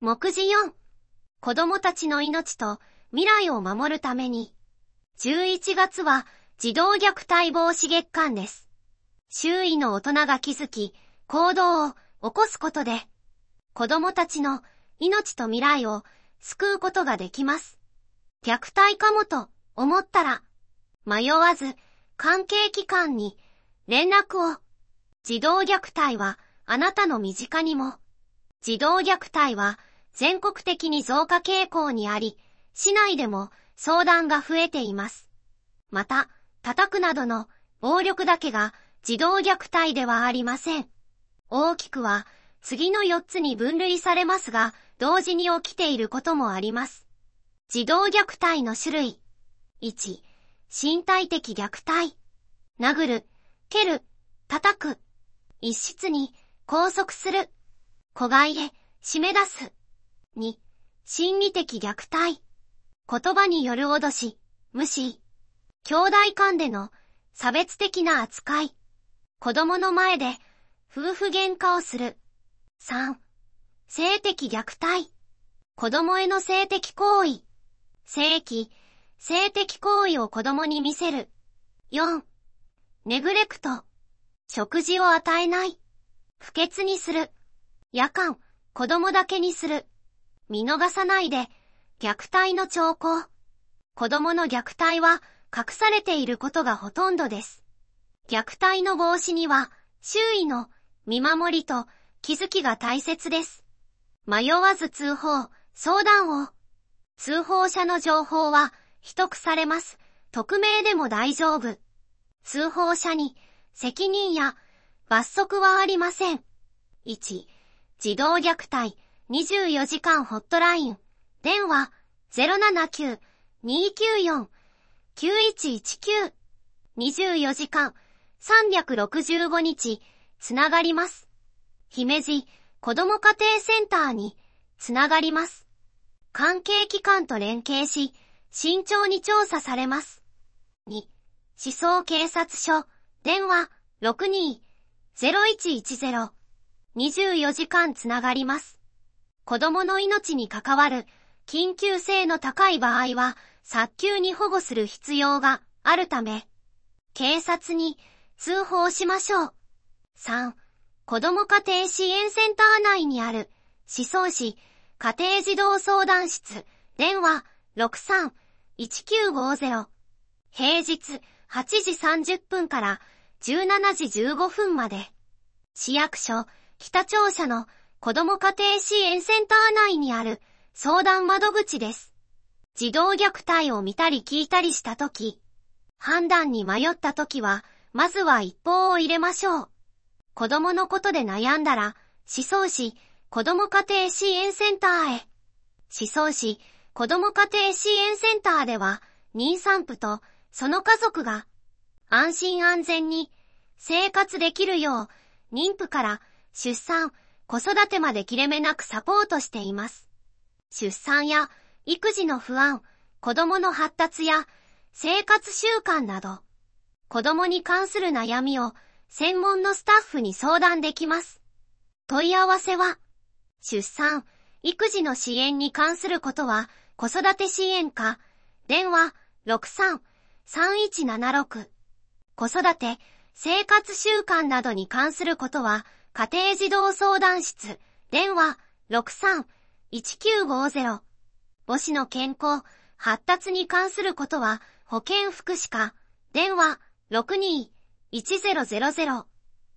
目次4、子供たちの命と未来を守るために。11月は児童虐待防止月間です。周囲の大人が気づき、行動を起こすことで、子供たちの命と未来を救うことができます。虐待かもと思ったら、迷わず関係機関に連絡を。児童虐待はあなたの身近にも。児童虐待は全国的に増加傾向にあり、市内でも相談が増えています。また、叩くなどの暴力だけが児童虐待ではありません。大きくは次の4つに分類されますが、同時に起きていることもあります。児童虐待の種類。1、身体的虐待。殴る、蹴る、叩く。一室に拘束する。子飼いへ締め出す。2、心理的虐待。言葉による脅し、無視。兄弟間での差別的な扱い。子供の前で夫婦喧嘩をする。3、性的虐待。子供への性的行為。性的行為を子供に見せる。4、ネグレクト。食事を与えない。不潔にする。夜間、子供だけにする。見逃さないで、虐待の兆候。子供の虐待は隠されていることがほとんどです。虐待の防止には、周囲の見守りと気づきが大切です。迷わず通報、相談を。通報者の情報は秘匿されます。匿名でも大丈夫。通報者に責任や罰則はありません。1、児童虐待24時間ホットライン。電話 079-294-9119。24時間365日つながります。姫路子ども家庭センターにつながります。関係機関と連携し、慎重に調査されます。2、市総警察署、電話 62-0110。24時間つながります。子供の命に関わる緊急性の高い場合は、早急に保護する必要があるため、警察に通報しましょう。3、子ども家庭支援センター内にある市総市家庭児童相談室、電話 63-1950。平日8時30分から17時15分まで。市役所北庁舎の子ども家庭支援センター内にある相談窓口です。児童虐待を見たり聞いたりしたとき、判断に迷ったときは、まずは一報を入れましょう。子供のことで悩んだら、市総市子ども家庭支援センターへ。市総市子ども家庭支援センターでは、妊産婦とその家族が安心安全に生活できるよう、妊婦から出産、子育てまで切れ目なくサポートしています。出産や育児の不安、子供の発達や生活習慣など、子供に関する悩みを専門のスタッフに相談できます。問い合わせは、出産、育児の支援に関することは子育て支援課、電話 63-3176。子育て、生活習慣などに関することは家庭児童相談室、電話 63-1950。母子の健康、発達に関することは保健福祉課、電話 62-1000。